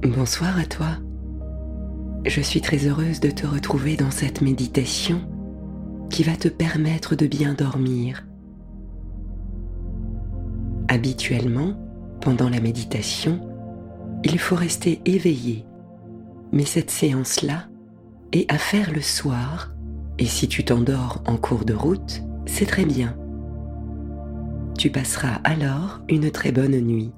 Bonsoir à toi. Je suis très heureuse de te retrouver dans cette méditation qui va te permettre de bien dormir. Habituellement, pendant la méditation, il faut rester éveillé, mais cette séance-là est à faire le soir, et si tu t'endors en cours de route, c'est très bien. Tu passeras alors une très bonne nuit.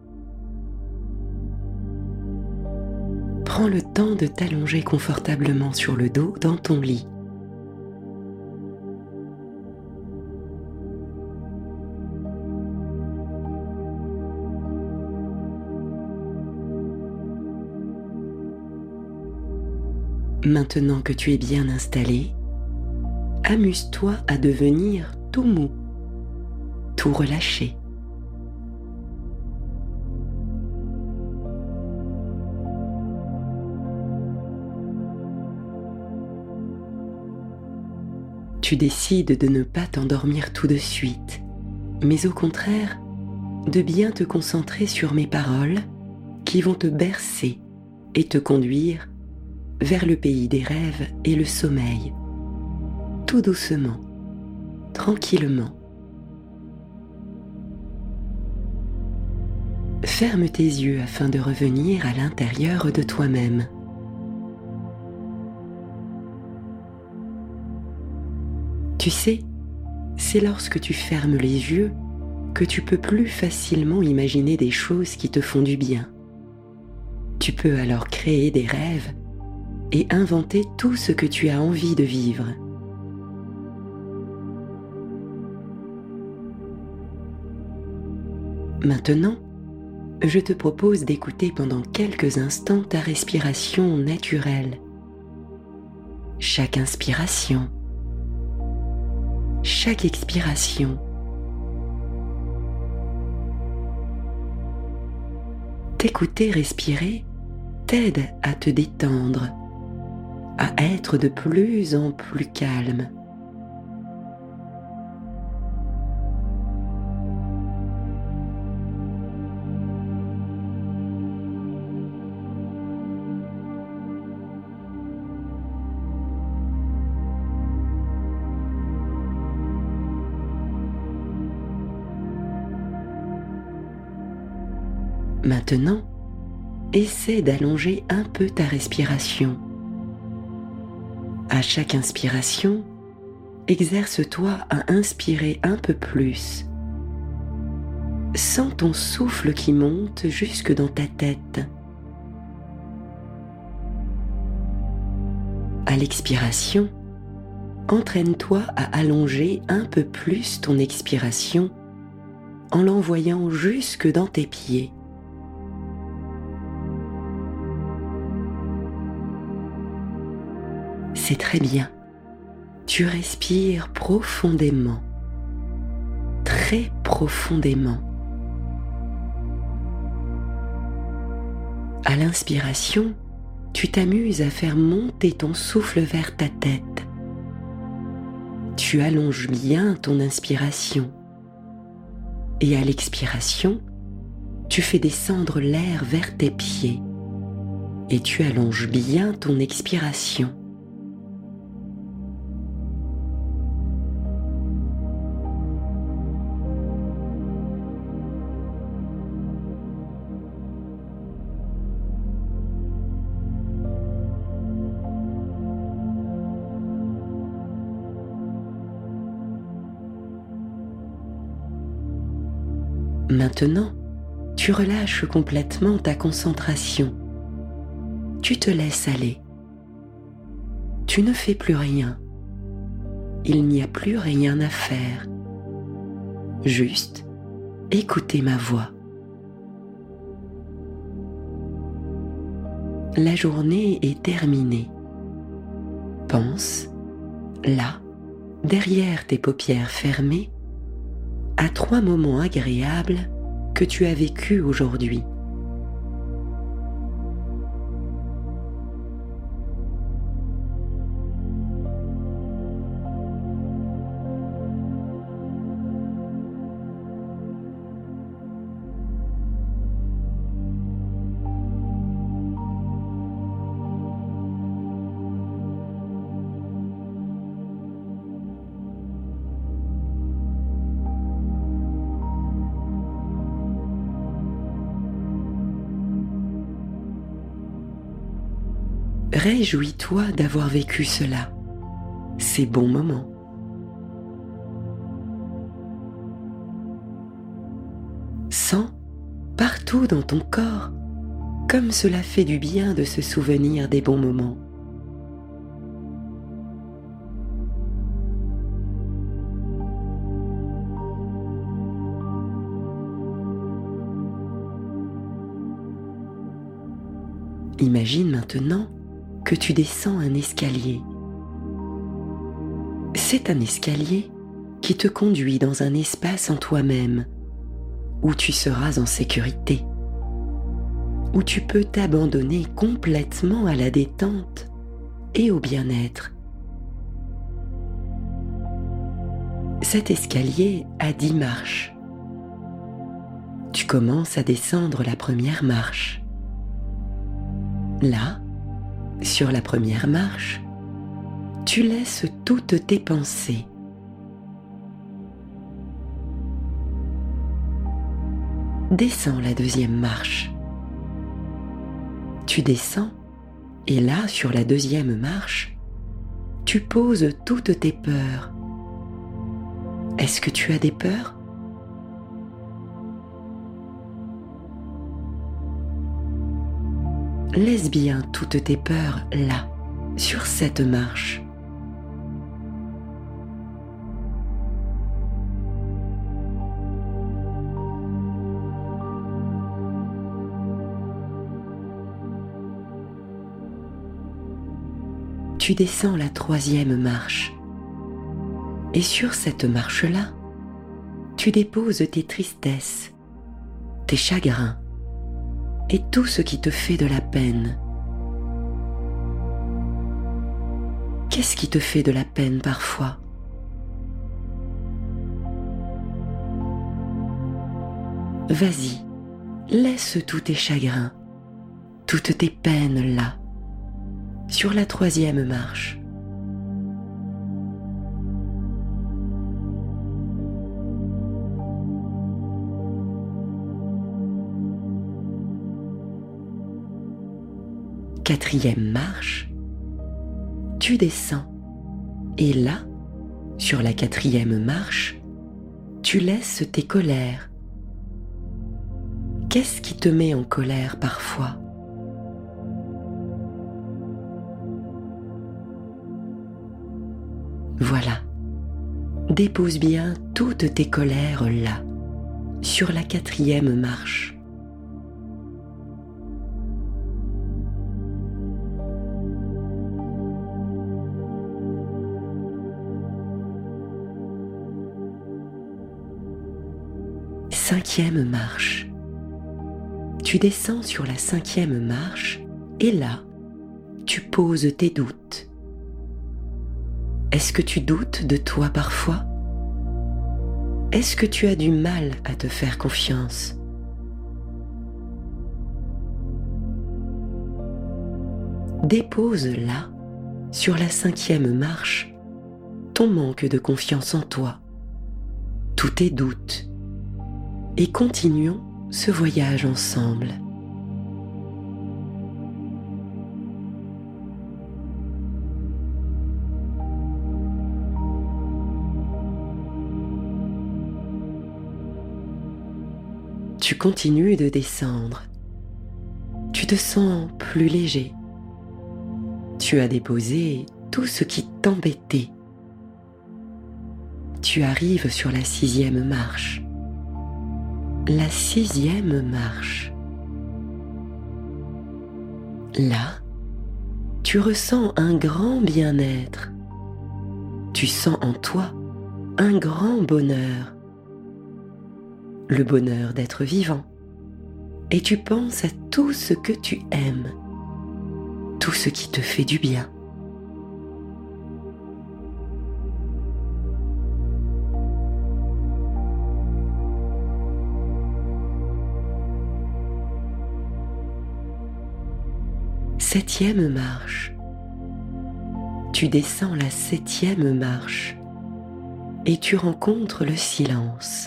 Prends le temps de t'allonger confortablement sur le dos dans ton lit. Maintenant que tu es bien installé, amuse-toi à devenir tout mou, tout relâché. Tu décides de ne pas t'endormir tout de suite, mais au contraire, de bien te concentrer sur mes paroles qui vont te bercer et te conduire vers le pays des rêves et le sommeil, tout doucement, tranquillement. Ferme tes yeux afin de revenir à l'intérieur de toi-même. Tu sais, c'est lorsque tu fermes les yeux que tu peux plus facilement imaginer des choses qui te font du bien. Tu peux alors créer des rêves et inventer tout ce que tu as envie de vivre. Maintenant, je te propose d'écouter pendant quelques instants ta respiration naturelle. Chaque inspiration, chaque expiration. T'écouter respirer t'aide à te détendre, à être de plus en plus calme. Maintenant, essaie d'allonger un peu ta respiration. À chaque inspiration, exerce-toi à inspirer un peu plus. Sens ton souffle qui monte jusque dans ta tête. À l'expiration, entraîne-toi à allonger un peu plus ton expiration en l'envoyant jusque dans tes pieds. C'est très bien. Tu respires profondément, très profondément. À l'inspiration, tu t'amuses à faire monter ton souffle vers ta tête. Tu allonges bien ton inspiration. Et à l'expiration, tu fais descendre l'air vers tes pieds. Et tu allonges bien ton expiration. Maintenant, tu relâches complètement ta concentration. Tu te laisses aller. Tu ne fais plus rien. Il n'y a plus rien à faire. Juste écouter ma voix. La journée est terminée. Pense, là, derrière tes paupières fermées, à 3 moments agréables que tu as vécus aujourd'hui. Réjouis-toi d'avoir vécu cela, ces bons moments. Sens partout dans ton corps comme cela fait du bien de se souvenir des bons moments. Imagine maintenant que tu descends un escalier. C'est un escalier qui te conduit dans un espace en toi-même, où tu seras en sécurité, où tu peux t'abandonner complètement à la détente et au bien-être. Cet escalier a 10 marches. Tu commences à descendre la première marche. Là, sur la première marche, tu laisses toutes tes pensées. Descends la deuxième marche. Tu descends et là, sur la deuxième marche, tu poses toutes tes peurs. Est-ce que tu as des peurs ? Laisse bien toutes tes peurs là, sur cette marche. Tu descends la troisième marche. Et sur cette marche-là, tu déposes tes tristesses, tes chagrins et tout ce qui te fait de la peine. Qu'est-ce qui te fait de la peine parfois ? Vas-y, laisse tous tes chagrins, toutes tes peines là, sur la troisième marche. Quatrième marche, tu descends et là, sur la quatrième marche, tu laisses tes colères. Qu'est-ce qui te met en colère parfois ? Voilà, dépose bien toutes tes colères là, sur la quatrième marche. Cinquième marche. Tu descends sur la cinquième marche et là, tu poses tes doutes. Est-ce que tu doutes de toi parfois ? Est-ce que tu as du mal à te faire confiance ? Dépose là, sur la cinquième marche, ton manque de confiance en toi, tous tes doutes, et continuons ce voyage ensemble. Tu continues de descendre. Tu te sens plus léger. Tu as déposé tout ce qui t'embêtait. Tu arrives sur la sixième marche. La sixième marche. Là, tu ressens un grand bien-être. Tu sens en toi un grand bonheur. Le bonheur d'être vivant. Et tu penses à tout ce que tu aimes, tout ce qui te fait du bien. Septième marche. Tu descends la septième marche et tu rencontres le silence.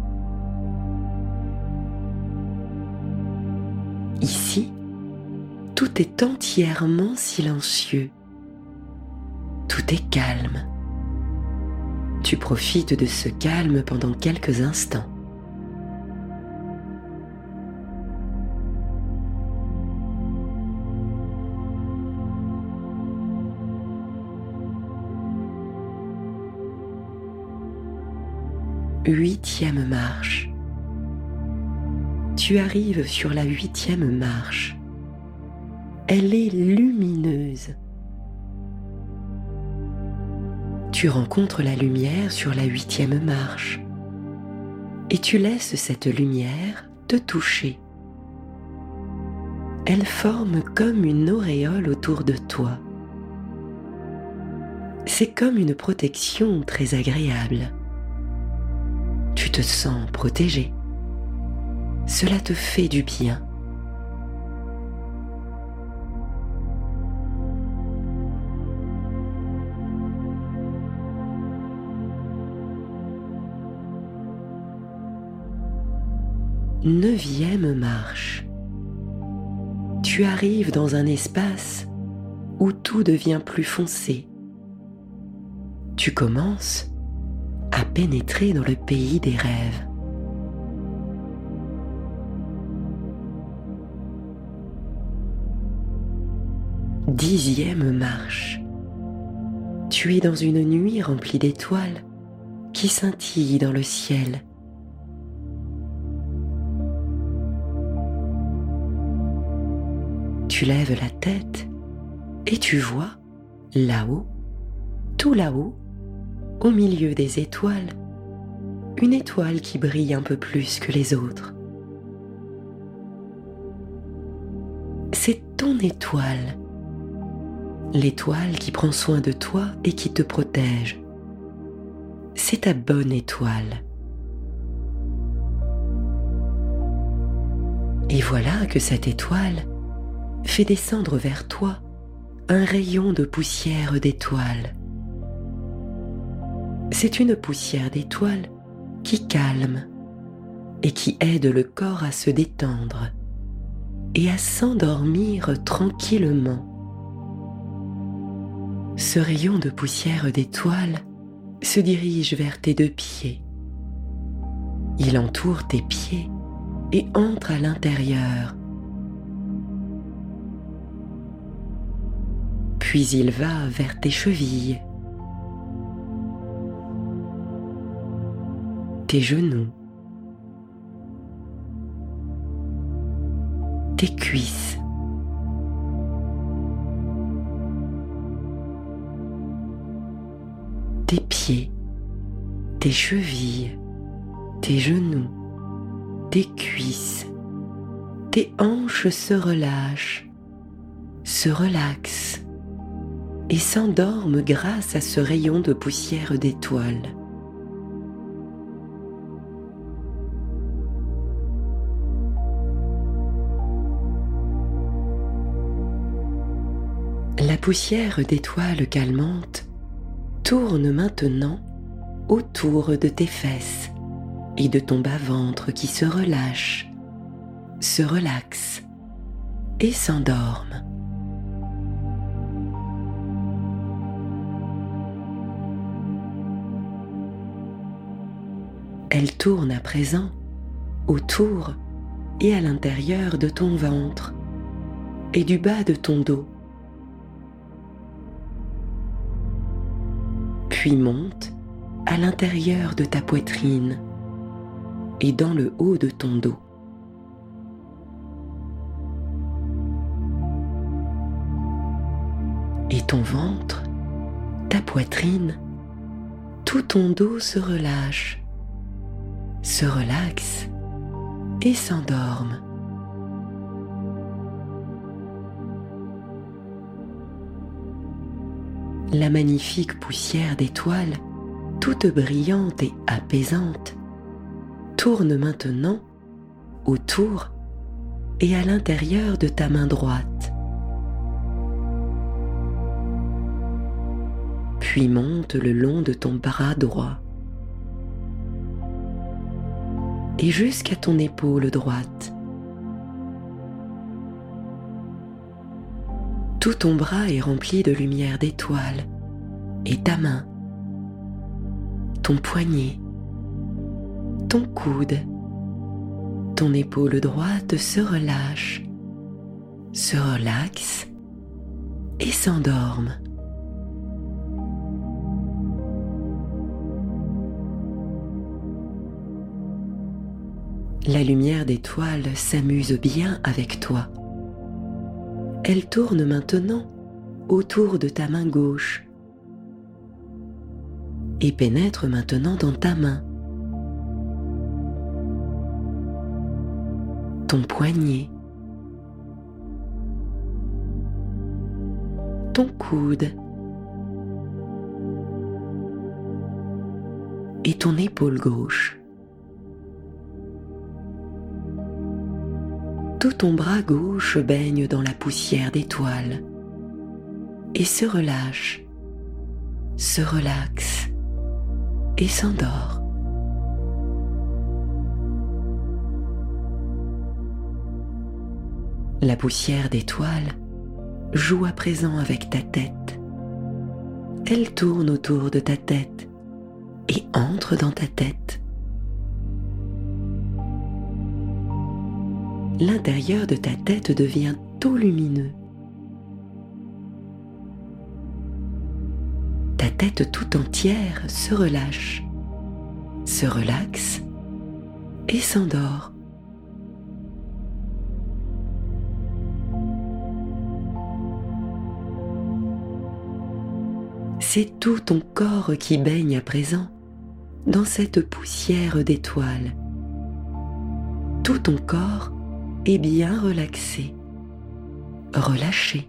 Ici, tout est entièrement silencieux. Tout est calme. Tu profites de ce calme pendant quelques instants. Huitième marche. Tu arrives sur la huitième marche. Elle est lumineuse. Tu rencontres la lumière sur la huitième marche et tu laisses cette lumière te toucher. Elle forme comme une auréole autour de toi. C'est comme une protection très agréable. Tu te sens protégé. Cela te fait du bien. Neuvième marche. Tu arrives dans un espace où tout devient plus foncé. Tu commences à pénétrer dans le pays des rêves. Dixième marche. Tu es dans une nuit remplie d'étoiles qui scintillent dans le ciel. Tu lèves la tête et tu vois, là-haut, tout là-haut, au milieu des étoiles, une étoile qui brille un peu plus que les autres. C'est ton étoile, l'étoile qui prend soin de toi et qui te protège. C'est ta bonne étoile. Et voilà que cette étoile fait descendre vers toi un rayon de poussière d'étoiles. C'est une poussière d'étoiles qui calme et qui aide le corps à se détendre et à s'endormir tranquillement. Ce rayon de poussière d'étoiles se dirige vers tes deux pieds. Il entoure tes pieds et entre à l'intérieur. Puis il va vers tes chevilles, tes genoux, tes cuisses, tes pieds, tes chevilles, tes genoux, tes cuisses, tes hanches se relâchent, se relaxent et s'endorment grâce à ce rayon de poussière d'étoiles. La poussière d'étoiles calmante tourne maintenant autour de tes fesses et de ton bas-ventre qui se relâche, se relaxe et s'endorment. Elle tourne à présent autour et à l'intérieur de ton ventre et du bas de ton dos. Puis monte à l'intérieur de ta poitrine et dans le haut de ton dos. Et ton ventre, ta poitrine, tout ton dos se relâche, se relaxe et s'endorme. La magnifique poussière d'étoiles, toute brillante et apaisante, tourne maintenant autour et à l'intérieur de ta main droite. Puis monte le long de ton bras droit et jusqu'à ton épaule droite. Tout ton bras est rempli de lumière d'étoiles, et ta main, ton poignet, ton coude, ton épaule droite se relâche, se relaxe et s'endorme. La lumière d'étoiles s'amuse bien avec toi. Elle tourne maintenant autour de ta main gauche et pénètre maintenant dans ta main, ton poignet, ton coude et ton épaule gauche. Tout ton bras gauche baigne dans la poussière d'étoiles et se relâche, se relaxe et s'endort. La poussière d'étoiles joue à présent avec ta tête. Elle tourne autour de ta tête et entre dans ta tête. L'intérieur de ta tête devient tout lumineux. Ta tête tout entière se relâche, se relaxe et s'endort. C'est tout ton corps qui baigne à présent dans cette poussière d'étoiles. Tout ton corps est bien relaxé, relâché.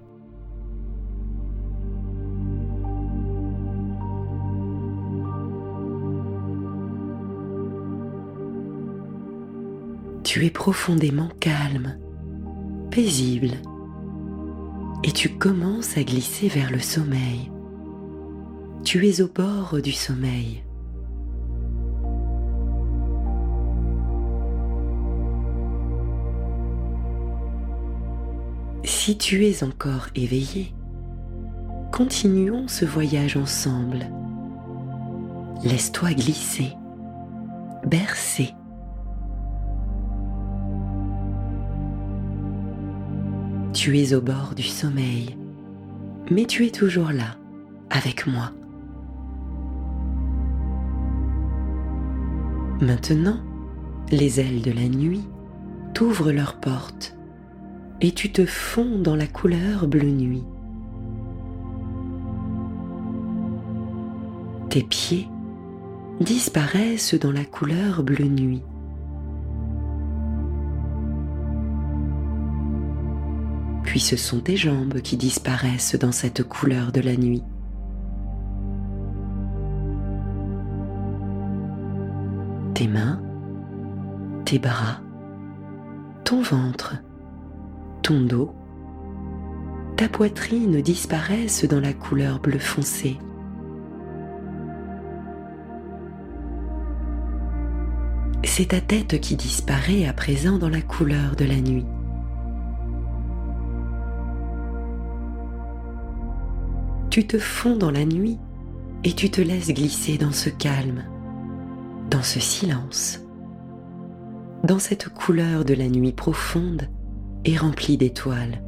Tu es profondément calme, paisible, et tu commences à glisser vers le sommeil. Tu es au bord du sommeil. Si tu es encore éveillé, continuons ce voyage ensemble. Laisse-toi glisser, bercer. Tu es au bord du sommeil, mais tu es toujours là, avec moi. Maintenant, les ailes de la nuit t'ouvrent leurs portes et tu te fonds dans la couleur bleu nuit. Tes pieds disparaissent dans la couleur bleu nuit. Puis ce sont tes jambes qui disparaissent dans cette couleur de la nuit. Tes mains, tes bras, ton ventre, ton dos, ta poitrine disparaissent dans la couleur bleu foncé. C'est ta tête qui disparaît à présent dans la couleur de la nuit. Tu te fonds dans la nuit et tu te laisses glisser dans ce calme, dans ce silence, dans cette couleur de la nuit profonde et remplie d'étoiles.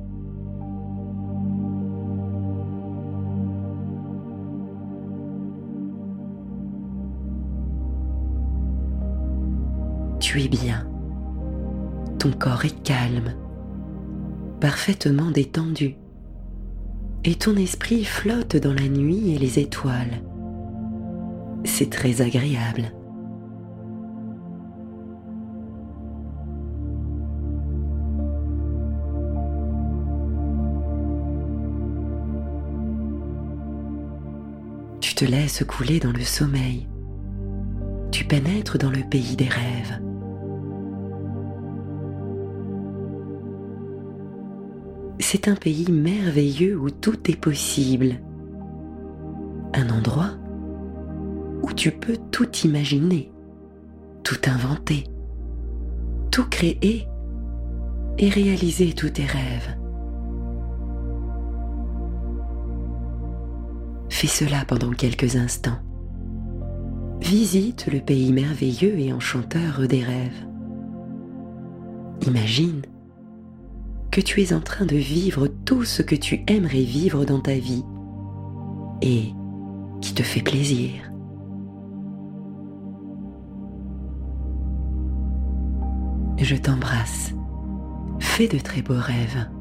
Tu es bien, ton corps est calme, parfaitement détendu, et ton esprit flotte dans la nuit et les étoiles. C'est très agréable. Tu te laisses couler dans le sommeil. Tu pénètres dans le pays des rêves. C'est un pays merveilleux où tout est possible. Un endroit où tu peux tout imaginer, tout inventer, tout créer et réaliser tous tes rêves. Fais cela pendant quelques instants. Visite le pays merveilleux et enchanteur des rêves. Imagine que tu es en train de vivre tout ce que tu aimerais vivre dans ta vie et qui te fait plaisir. Je t'embrasse. Fais de très beaux rêves.